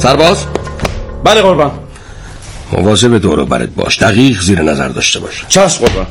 سرباز؟ بله قربان. مواظب دور و برت باش، دقیق زیر نظر داشته باش. چشم قربان.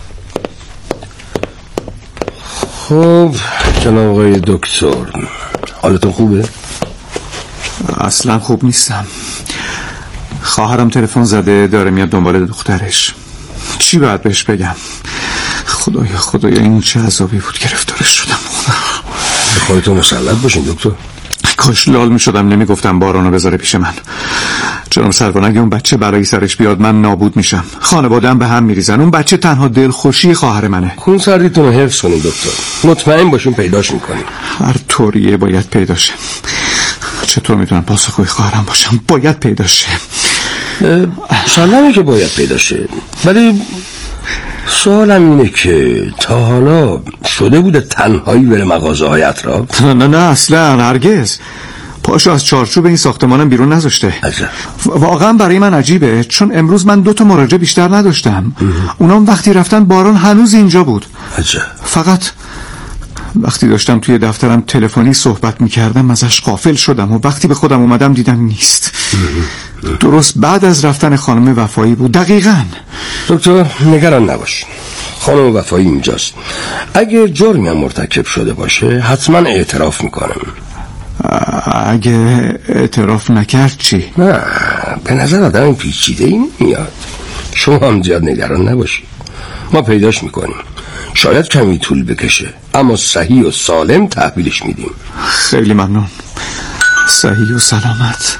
خب جناب آقای دکتر، حالتون خوبه؟ اصلا خوب نیستم. خواهرم تلفن زده داره میاد دنبال دخترش. چی باید بهش بگم؟ خدایا این چه عذابی بود گرفتارش شدم. به خودتون مسلط باشین دکتر. کاش لال میشدم نمیگفتم بارانو بذاره پیش من. جناب سروان اگه اون بچه برای سرش بیاد من نابود میشم، خانواده‌ام به هم میریزن. اون بچه تنها دلخوشی خواهر منه. خون سردیتون رو حفظ کنین دکتر، مطمئن باشین پیداش میکنین. هر طوریه باید پیداشه. چطور میتونم پاسخگوی خواهرم باشم؟ باید پیداشه. سلامه که باید پیداشه، ولی سوالم اینه که تا حالا شده بوده تنهایی بره مغازه های اطراف؟ نه اصلا هرگز. پاشو از چارچوب این ساختمانم بیرون نذاشته. واقعا برای من عجیبه، چون امروز من 2 مراجعه بیشتر نداشتم. اونام وقتی رفتن باران هنوز اینجا بود. فقط وقتی داشتم توی دفترم تلفنی صحبت میکردم ازش غافل شدم و وقتی به خودم اومدم دیدم نیست. درست بعد از رفتن خانم وفایی بود. دقیقاً. دکتر نگران نباش، خانم وفایی اینجاست. اگه جرمی هم مرتکب شده باشه حتما اعتراف میکنم. اگه اعتراف نکرد چی؟ نه، به نظر آدم پیچیده این میاد. شما هم زیاد نگران نباشید، ما پیداش میکنیم. شاید کمی طول بکشه اما صحیح و سالم تحویلش میدیم. خیلی ممنون. صحیح و سلامت.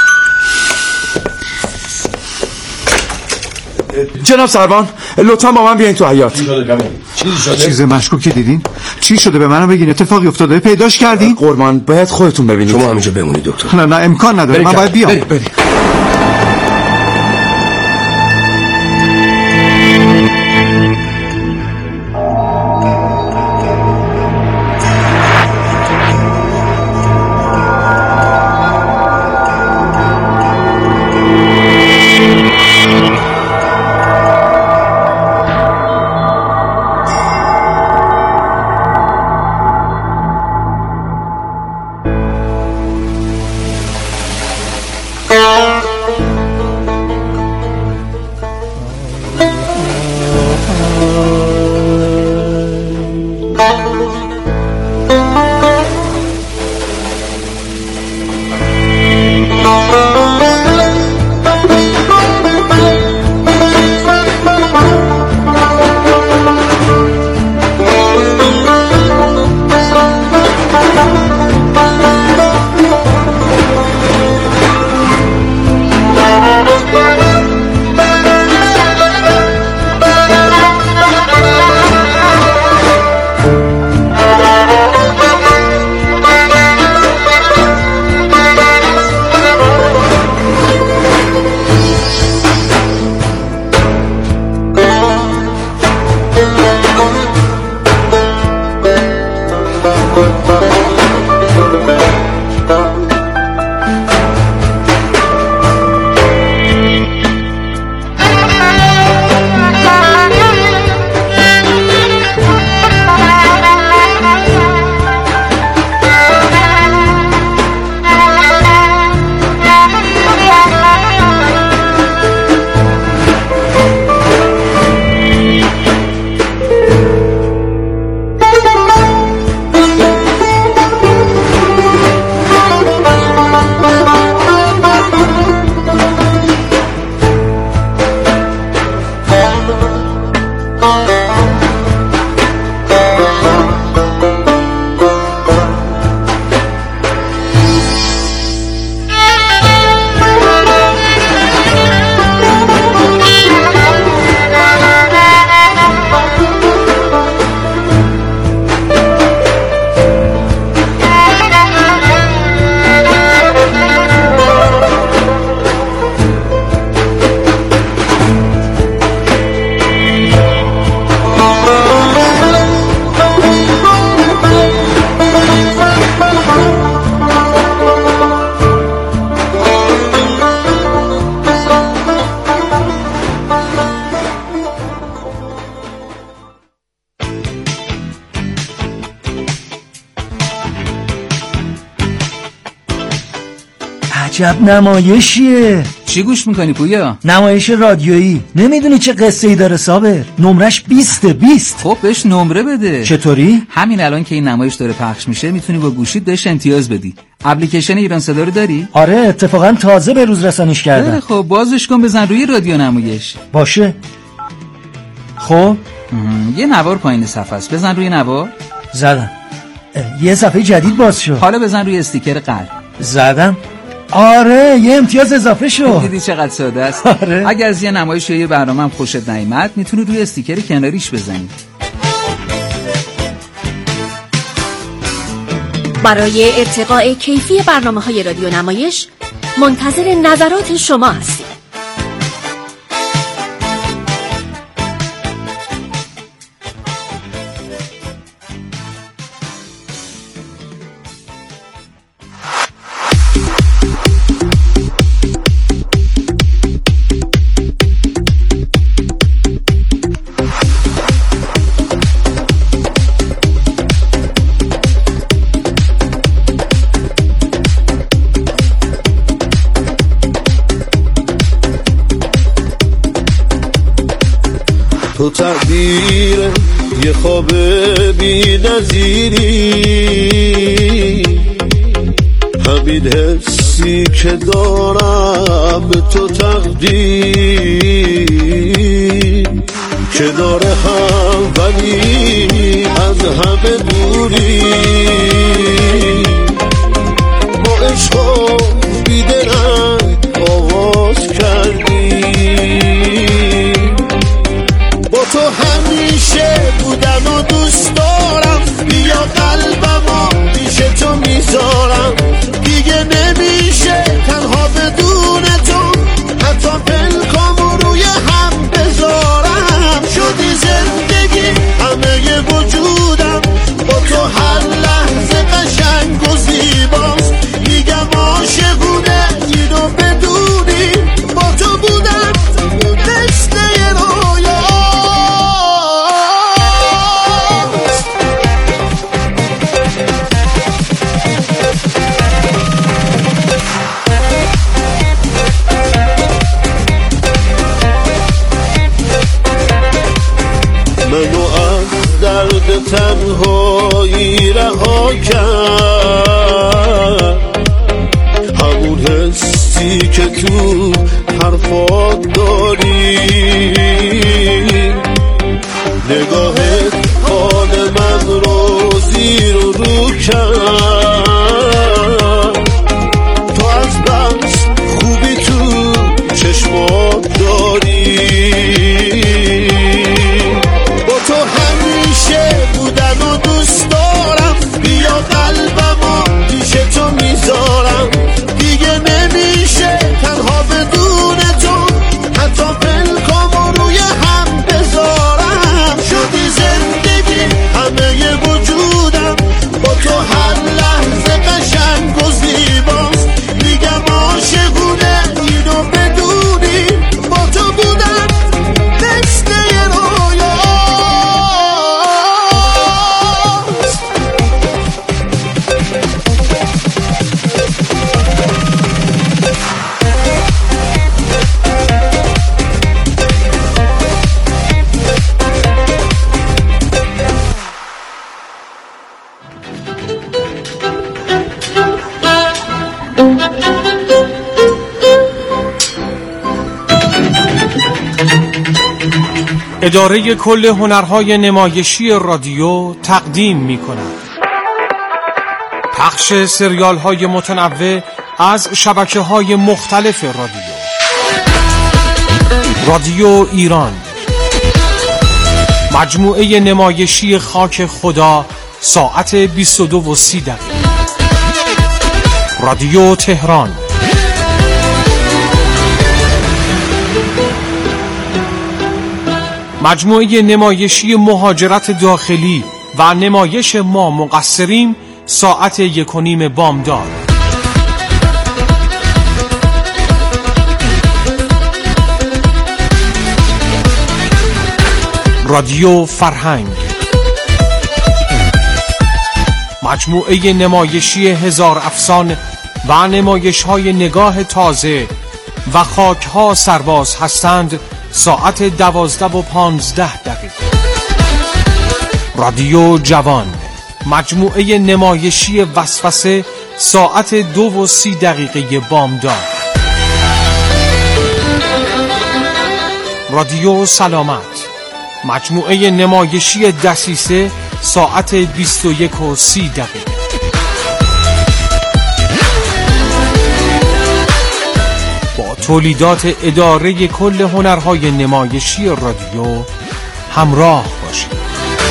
جناب سروان لطفا با من بیاین تو حیاط. چیز مشکوکی دیدین؟ چی شده به منم بگین. اتفاقی افتاده؟ پیداش کردین؟ قربان باید خودتون ببینید. شما همینجا بمونید دکتر. نه امکان نداره، من باید بیام. بریم. عجب نمایشیه. چی گوش میکنی پویا؟ نمایش رادیویی. نمیدونی چه قصه ای داره صابر؟ نمرش 20. خب بهش نمره بده. چطوری؟ همین الان که این نمایش داره پخش میشه میتونی با گوشیت بهش امتیاز بدی. اپلیکیشن ایران صدا رو داری؟ آره اتفاقا تازه به روز رسانیش کردم. خب بازش کن، بزن روی رادیو نمایش. باشه. خب یه نوار پایین صفحه است، بزن روی نوار. زدم. یه صفحه جدید باز شد. حالا بزن روی استیکر قلب. زدم. آره یه امتیاز اضافه شد. دیدی چقدر ساده است؟ آره. اگر از یه نمایش یا یه برنامه هم خوشت نیامد میتونی روی استیکر کناریش بزنی. برای ارتقاء کیفی برنامه‌های رادیو نمایش منتظر نظرات شما هستیم. تو تعبیر یه خواب بی نظیری، همین حسی که دارم به تو تقدیر، کنار هم ولی از همه دوری، ما عشقا بیدرنگ آواز کردیم، با تو همیشه بودم و دوست دارم، بیا قلبمو پیش تو میذارم، دیگه نمیشه تنها بدون تو، حتی پلکامو روی هم بذارم، شدی زندگی همه وجودم، با تو هر لحظه قشنگ و زیباست، میگم عاشقونه اینو بدونی، با تو بودم مثل یه رویا. منو از درد تنهایی رها کرد، همون حسی که تو حرفات داری، نگاهت حال من رو زیر و رو کرد، تو از بس خوبی تو چشمات داری، تو همیشه بودم و دوست دارم، بیا قلبمو پیش تو میذارم، دیگه نمیشه تنها بدون تو، حتی پلکامو روی هم بذارم، شدی زندگی همه وجودم، با تو هر لحظه قشنگ و زیباست، میگم عاشقونه اینو بدونی، با تو بودم مثل یه رویا. اداره کل هنرهای نمایشی رادیو تقدیم می‌کند پخش سریال‌های متنوع از شبکه‌های مختلف رادیو ایران، مجموعه نمایشی خاک خدا ساعت 22:30، رادیو تهران، مجموعه نمایشی مهاجرت داخلی و نمایش ما مقصریم ساعت 1:30 بامداد، رادیو فرهنگ، مجموعه نمایشی هزار افسان و نمایش های نگاه تازه و خاک ها سرباز هستند ساعت 12:15. رادیو جوان، مجموعه نمایشی وسوسه ساعت 2:30 بامداد. رادیو سلامت، مجموعه نمایشی دسیسه ساعت 21:30. با تولیدات اداره کل هنرهای نمایشی رادیو همراه باشید.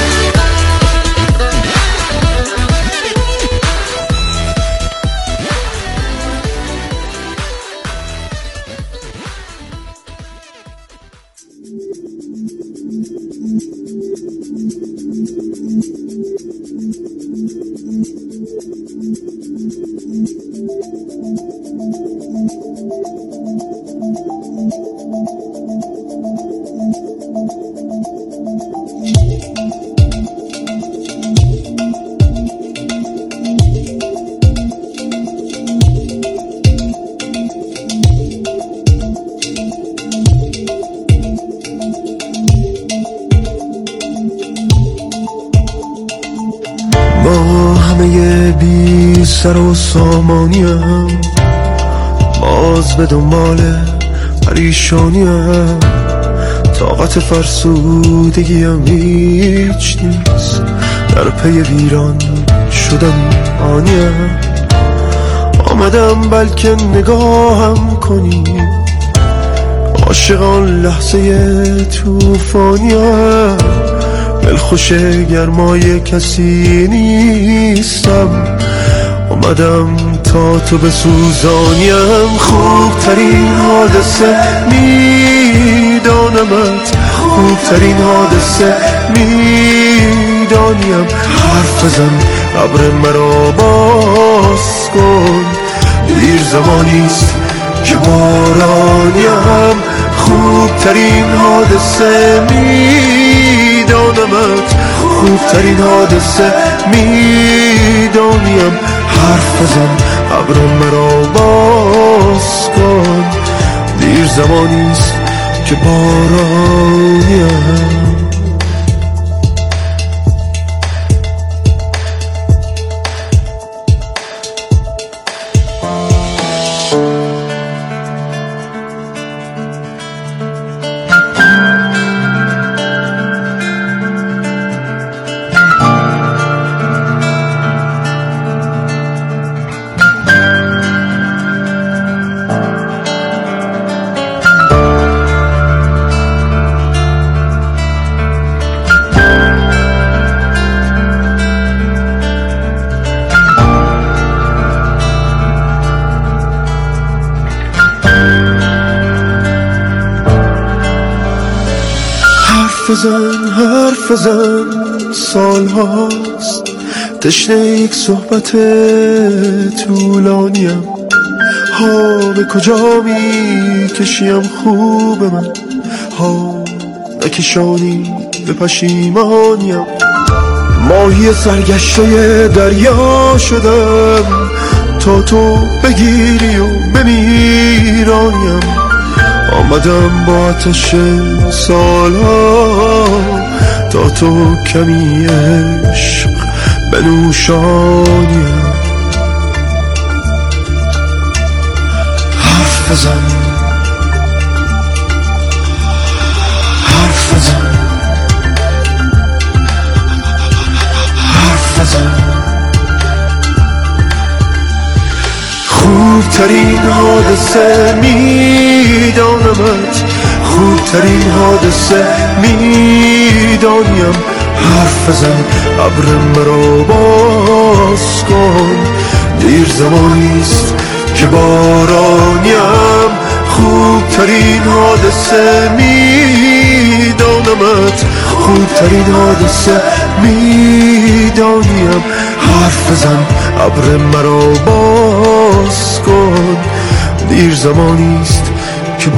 بی سر و سامانیم، باز به دنبال پریشانیم، طاقت فرسودگیم هیچ نیست، در پی ویران شدن آنیم. آمدم بلکه نگاهم کنی، عاشقان لحظه توفانیم، دلخوش گرمای کسی نیستم، اومدم تا تو بسوزانیم. خوبترین حادثه میدانمت، خوبترین حادثه میدانیم. حرف بزن ابر مرا باز کن، دیر زمانیست که بارانیم. خوبترین حادثه میدانمت، خوبترین حادثه میدانیم. حرف بزن ابر مرا باز کن، دیر زمانیست که بارانیم. حرف بزن سال هاست، تشنه یک صحبت طولانیم. ها به کجا می کشیم خوب من، ها نکشانی به پشیمانیم. ماهی سرگشته دریا شدم تا تو بگیری و بمیرانیم. آمدم با آتش سالها تا تو کمی عشق بنوشانیم. حرف بزن، حرف بزن، حرف بزن. خوبترین حادثه میدانمت، خوبترین حادثه میدانیم. حرف بزن ابر مرا باز کن، دیر زمانیست که بارانیم. خوبترین حادثه میدانمت، خوبترین حادثه میدانیم. حرف بزن ابر مرا باز کن، دیر زمانیست که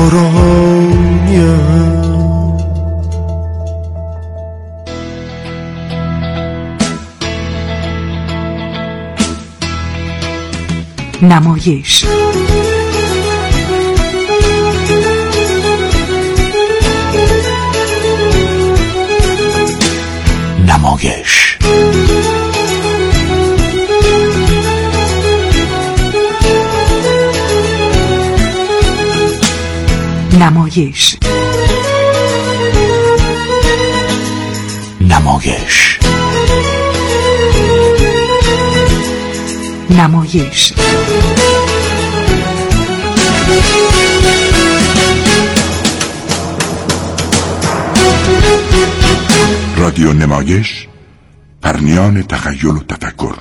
بارانیم. نمایش. نمایش. نمایش. نمایش. نمایش. رادیو نمایش، پرنیان تخیل و تفکر.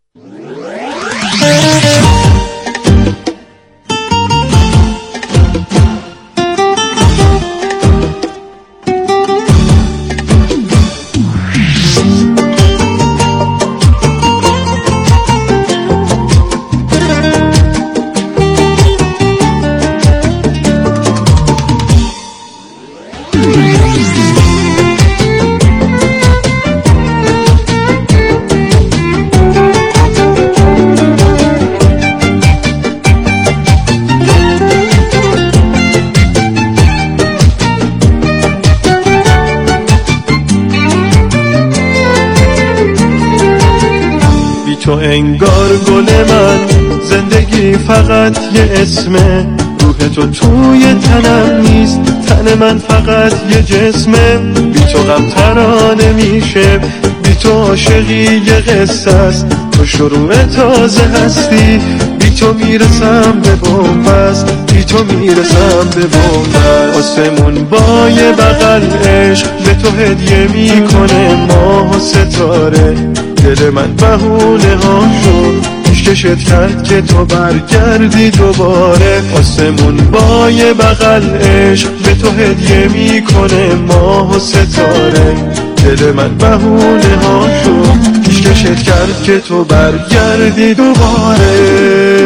تو انگار گل من، زندگی فقط یه اسمه، روح تو توی تنم نیست، تن من فقط یه جسمه. بی تو غم ترانه میشه، بی تو عاشقی یه قصه است، تو شروع تازه هستی، بی تو میرسم به بنبست، بی تو میرسم به بنبست. آسمون با یه بغل عشق به تو هدیه میکنه، ماه و ستاره، دل من بهونه ها شد، پیشکشت کرد که تو برگردی دوباره. آسمون با یه بغل عشق به تو هدیه میکنه، ماه و ستاره، دل من بهونه ها شد، پیشکشت کرد که تو برگردی دوباره.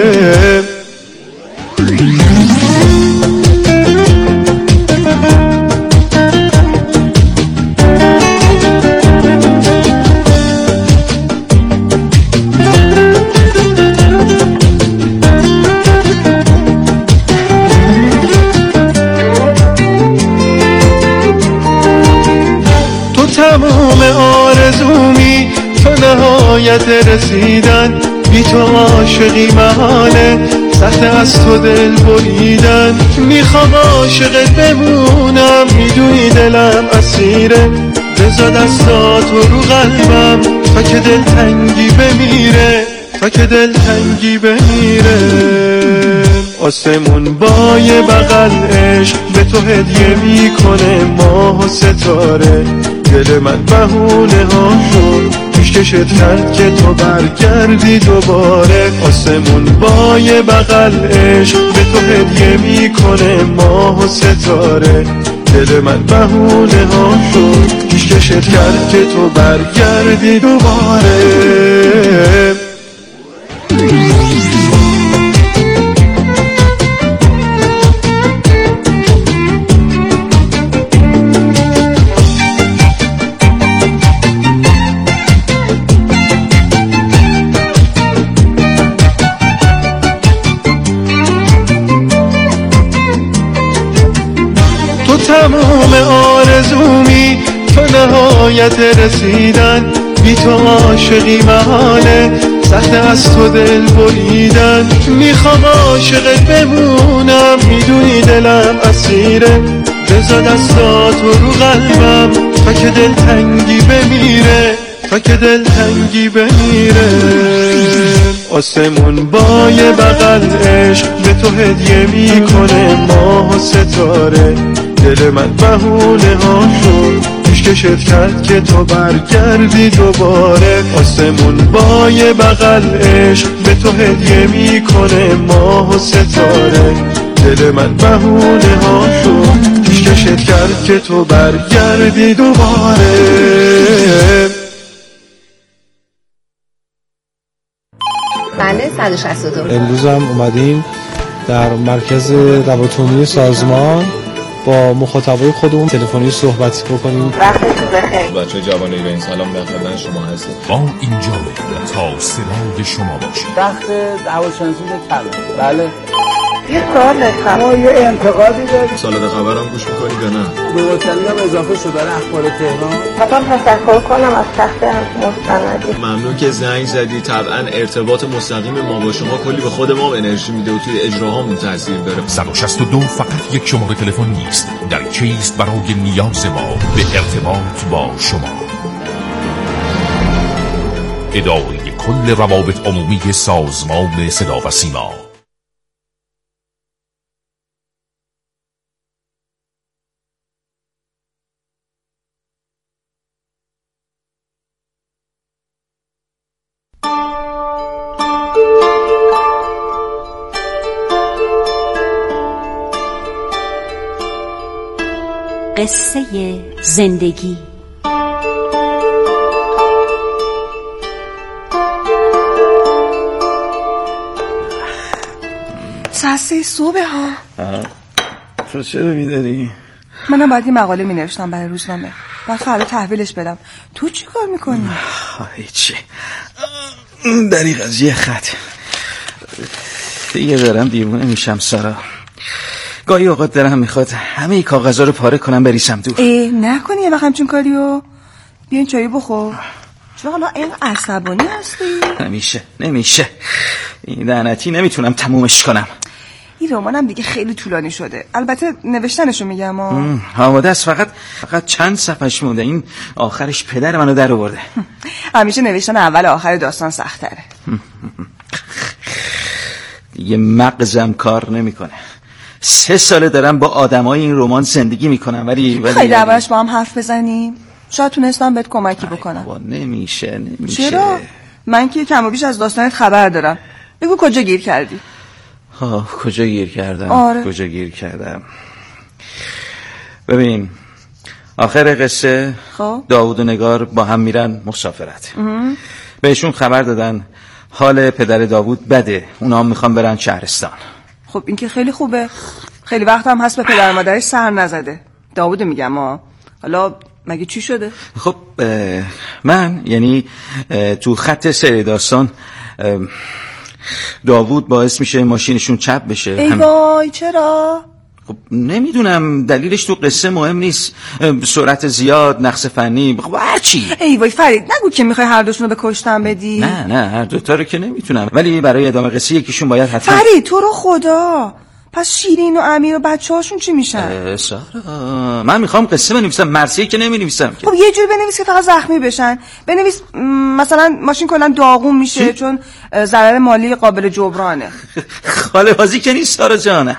تموم آرزومی، تو نهایت رسیدن، بی تو عاشقی محاله، سخت از تو دل بریدن. میخوام عاشقت بمونم، میدونی دلم اسیره، بذار دستاتو رو قلبم تا که دل تنگی بمیره، تا که دل تنگی بمیره. آسمون با یه بغل عشق به تو هدیه میکنه، ماه و ستاره، دل من بهونه ها شد، پیشکشت کرد که تو برگردی دوباره. آسمون با یه بغل عشق به تو هدیه میکنه، ماه و ستاره، دل من بهونه ها شد، پیشکشت کرد که تو برگردی دوباره. تموم آرزومی، تو نهایت رسیدن، بی تو عاشقی محاله، سخت از تو دل بریدن. میخوام عاشقت بمونم، میدونی دلم اسیره، بذار دستاتو رو قلبم تا که دل تنگی بمیره، تا که دل تنگی بمیره. آسمون با یه بغل عشق به تو هدیه میکنه، ماه و ستاره، دل من بهونه ها شد، پیشکشت کرد که تو برگردی دوباره. آسمون با یه بغل عشق به تو هدیه میکنه، ماه و ستاره، دل من بهونه ها شد، پیشکشت کرد که تو برگردی دوباره. بله 162. امروز هم اومدیم در مرکز روابط عمومی سازمان با مخاطبای خودمون تلفنی صحبت بکنیم. وقتتون بخیر. بچه جوان ایرانی سلام، در خدمت شما هستیم. ما اینجا تا صدای شما باشیم. وقت هواشناسی کمه. بله. یه سوال داشتم. ما یه انتقادی داریم. سالاد خبرم گوش می‌کنید یا نه؟ به وطنی هم اضافه شده اخبار تهران. حتما تشکر کنم از تخت مستندی. ممنون که زنگ زدی. طبعا ارتباط مستقیم ما با شما کلی به خود ما انرژی میده و توی اجراهامون تاثیر داره. 162 فقط یک شماره تلفن نیست، در کیست برای نیاز ما به ارتباط با شما. اداره کل روابط عمومی سازمان صدا و سیما. قصه زندگی. ساعت 3 صبح ها. تو چرا میداری؟ منم باید یه مقاله می نوشتم برای روزنامه، باید فردا تحویلش بدم. تو چی کار میکنی؟ هیچی، دریغ از یه خط. دیگه دارم دیوونه میشم سارا. گاهی اوقات دارم میخواد همه ای کاغذها رو پاره کنم بریسم دور. نکنی یه وقت همچون کاریو. بیاین چایی بخور. چرا حالا این عصبانی هستی؟ نمیشه این لعنتی نمیتونم تمومش کنم. این رمانم دیگه خیلی طولانی شده. البته نوشتنشو میگم آماده است، فقط چند صفحش مونده. این آخرش پدر منو در آورده. همیشه نوشتن اول آخر داستان سخت‌تره. دیگه مغزم کار نمیکنه. 3 ساله دارم با آدمای این رمان زندگی میکنم ولی خیلی دربارش با هم حرف بزنیم. شاید تونستم بهت کمکی بکنم. نمیشه. چرا؟ من که کم و بیش از داستانت خبر دارم. بگو کجا گیر کردی؟ کجا گیر کردم؟ آره. کجا گیر کردم؟ ببین آخر قصه داوود و نگار با هم میرن مسافرت. بهشون خبر دادن حال پدر داوود بده، اونا هم میخوان برن شهرستان. خب این که خیلی خوبه. خیلی وقت هم هست به پدر مادرش سر نزده. داوود میگم حالا مگه چی شده؟ خب من یعنی تو خط سیر داستان داوود باعث میشه ماشینشون چپ بشه. ای وای چرا؟ خب نمیدونم، دلیلش تو قصه مهم نیست. سرعت زیاد، نقص فنی، خب هرچی. ای وای فرید نگو که میخوای هر دوشون رو به کشتن بدی. نه هر دوتا رو که نمیتونم، ولی برای ادامه قصه یکیشون باید حتما. فرید تو رو خدا، پس شیرین و امیر و بچه‌هاشون چی میشن؟ سارا من میخوام قصه بنویسم، مرثیه که نمی‌نویسم. خب یه جوری بنویس که فقط زخمی بشن. بنویس مثلا ماشین کلا داغون میشه چون ضرر مالی قابل جبرانه. خاله بازی که نیست سارا جانه.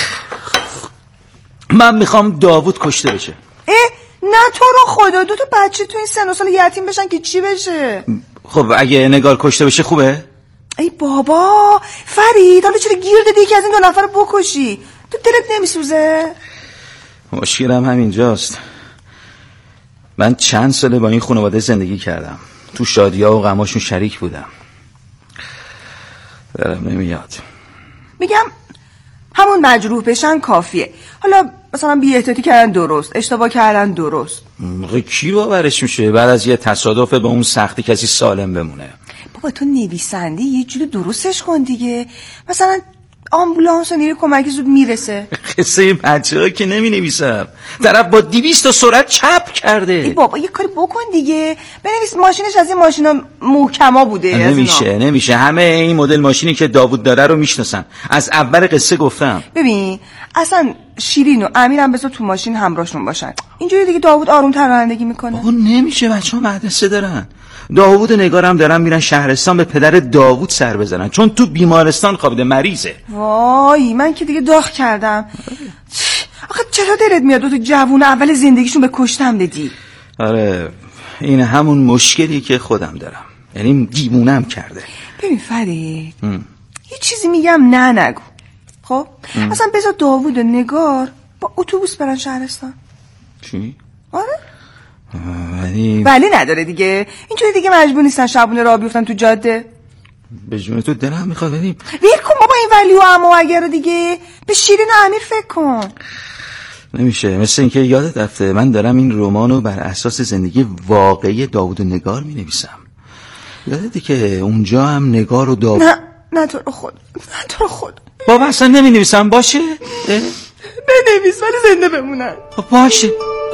من میخوام داوود کشته بشه. نه تو رو خدا، 2 بچه تو این سن و سال یتیم بشن که چی بشه؟ خب اگه نگار کشته بشه خوبه؟ ای بابا فرید، حالا چرا گیر دادی که از این 2 نفر رو بکشی؟ تو دلت نمیسوزه؟ مشکلم همینجاست. من چند ساله با این خانواده زندگی کردم، تو شادی‌ها و غماشون شریک بودم. دلم نمیاد. میگم همون مجروح بشن کافیه. حالا مثلا بی احتیاطی کردن درست، اشتباه کردن درست. کی باورش میشه بعد از یه تصادف به اون سختی کسی سالم بمونه؟ بابا تو نویسنده، یه جوری درستش کن دیگه. مثلا آمبولانس و نیروی کمکی زود میرسه. قصه بچه‌ها که نمی‌نویسم، طرف با 200 تا سرعت چپ کرده. ای بابا یه کاری بکن دیگه، بنویس ماشینش از این ماشینا محکما بوده. نمیشه همه این مدل ماشینی که داوود داره رو میشناسن، از اول قصه گفتم. ببین اصلا شیرین و امیرم بذار تو ماشین همراهشون باشن، اینجوری دیگه داوود آروم‌تر رانندگی میکنه. بابا نمیشه، بچه‌ها مدرسه دارن. داوود و نگارم دارن میرن شهرستان به پدر داوود سر بزنن چون تو بیمارستان خوابیده، مریضه. وای من که دیگه داغ کردم. آخه چرا دلت میاد 2 جوون اول زندگیشون به کشتن بدی؟ آره این همون مشکلی که خودم دارم، یعنی دیوونم کرده. ببین فرید یه چیزی میگم نه نگو. خب اصلا بذار داوود و نگار با اتوبوس برن شهرستان. چی؟ آره ولی نداره دیگه، اینجوری دیگه مجبور نیستن شبونه راه بیفتن تو جاده. به جون تو دلم میخواد بریم. ویل کن بابا این ولی و عمو اگر رو دیگه، به شیرین و امیر فکر کن. نمیشه. مثل اینکه یادت رفته من دارم این رمانو بر اساس زندگی واقعی داوود و نگار می نویسم. یادته که اونجا هم نگار و داوود نه تو رو خود بابا اصلا نمی نویسم. باشه بنویس ولی زنده بمونن. باشه.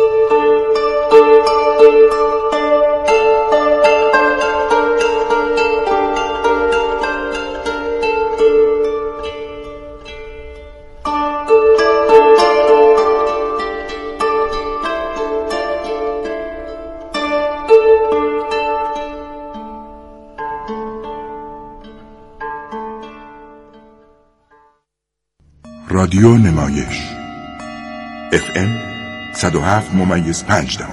رادیو نمایش FM 107.5.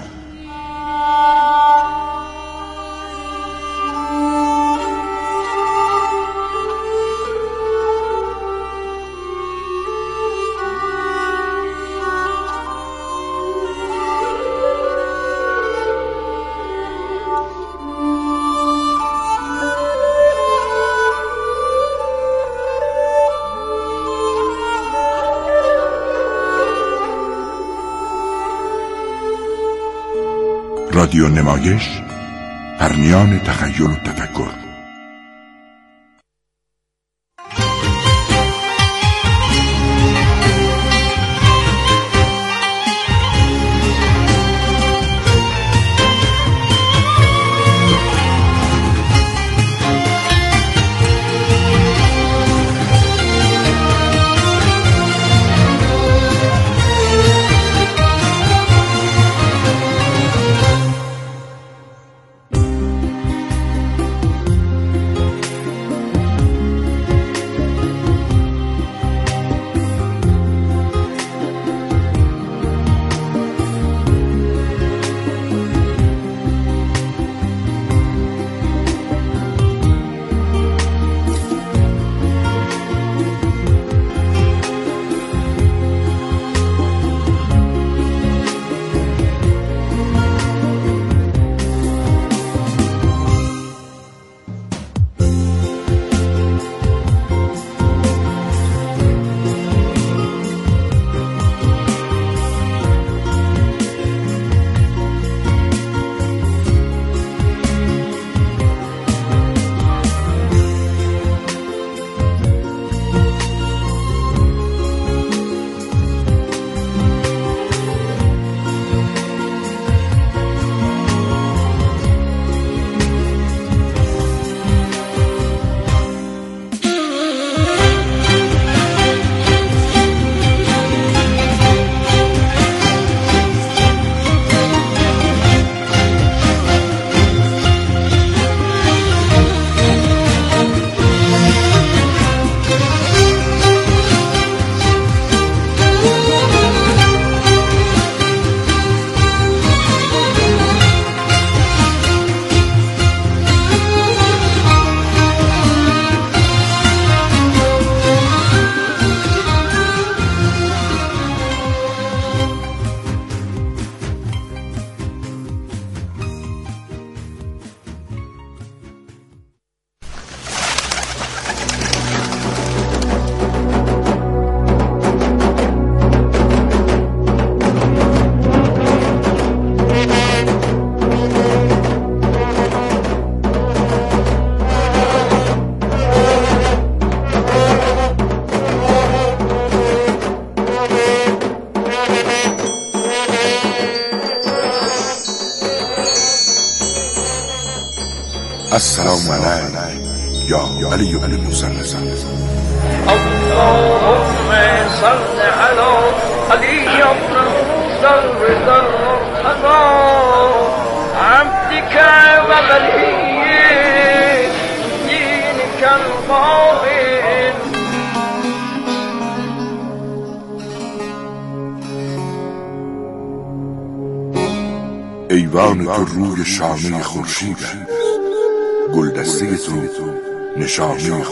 رادیو نمایش پرنیان تخیل و تفکر. السلام علیک یا علی بن موسی. اللهم صل علی علی بن موسی الرضا عبدك وولي دينك القائم. ایوان تو روی شانه خورشید است، گلدسته تو نشانه